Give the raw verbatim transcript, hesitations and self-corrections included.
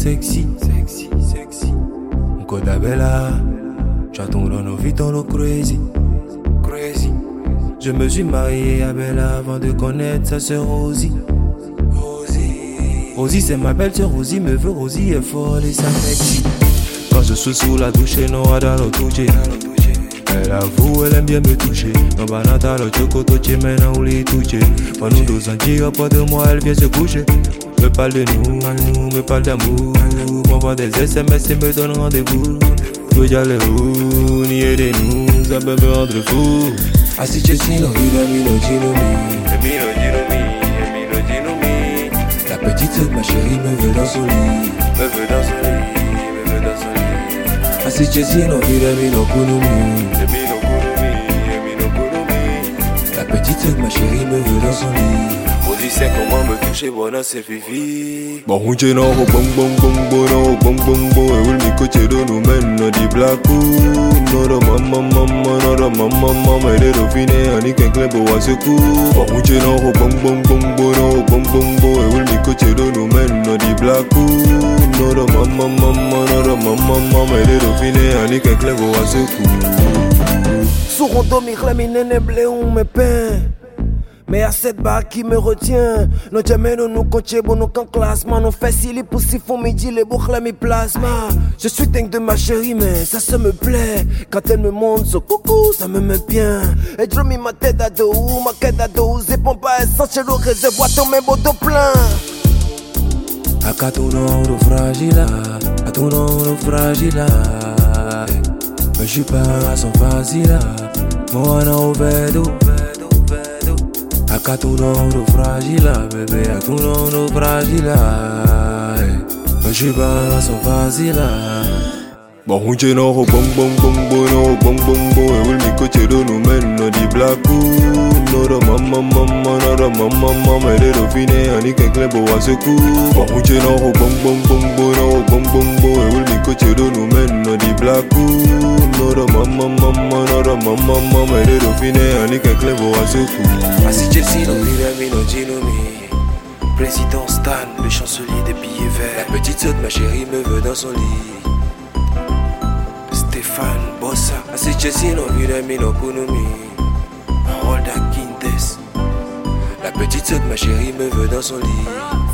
sexy, sexy, sexy. Koda bella, j'attends dans nos vies dans le crazy, crazy. Je me suis marié à Bella avant de connaître sa sœur Rosie. Rosie, Rosie c'est ma belle sœur Rosie, me veut Rosie est folle et ça sexy. Quand je suis sous la douche, non à dans le toucher. Elle avoue, elle aime bien me toucher. Non, banata, le choco, touché, maintenant on les touche. Pas nous deux ans, pas de moi, elle vient se coucher. Me parle de nous, me parle d'amour. M'envoie des S M S et me donne rendez-vous. Faut y aller où, nier de nous, ça peut me rendre fou. Ah si je suis l'envie de Mino Ginomi. Mino Ginomi, Mino Ginomi. La petite sœur de ma chérie me veut dans son lit. Me veut dans son lit, me veut dans son lit. Ah si je suis l'envie de Mino Kunomi. Mino Kunomi, Mino Kunomi. La petite sœur de ma chérie me veut dans son lit. On dit c'est comment me toucher, bon c'est fifi. Bon on tient non bon bon bon bon non bon bon bon. Et où le coach de nous mène no di blaku. No da mama mama no da mama mama. Et les dauphines en y qu'un club au secours. Bon on tient non bon bon bon bon non bon bon bon. Et où le coach de nous mène no di blaku. No da mama mama no da mama mama. Et les dauphines en y qu'un club au secours. Sur on dormir la mine ne blé on me peint. Mais à cette barre qui me retient. Nous jamais nous coacher bon nous qu'en classement. Nous fait si les poussifs font midi les boucles mes plasma. Je suis dingue de ma chérie mais ça se me plaît. Quand elle me montre ce coucou ça me met bien. Et je mis ma tête à dos, ma tête à dos. Et pompe pas essence chez le réservoir ton mes beaux dos plein. A catournon de fragile, a tournon de fragile. Mais je suis pas à son facile. Moi on a vedo. A catournon de fragile, bébé, a catournon de fragile. Mais je suis pas à son facile. Bon on tient non bon bon bon bon non bon bon bon. Et où le coach de nous mène no di blaku. No da mama mama no da mama mama. Et les dauphines en y qu'un club au secours. Bon on tient non bon bon bon bon non bon bon bon. Et où le coach de nous mène no di blaku. No da mama mama no da mama mama. Et les dauphines en y qu'un club au secours. Ah si Chelsea non plus Mino Ginomi. Président Stan, le chancelier des billets verts. La petite sœur de ma chérie me veut dans son lit. Stéphane Bossa. Ah si Chelsea non plus Mino Kunomi. Rolda Quintes. La petite sœur de ma chérie me veut dans son lit.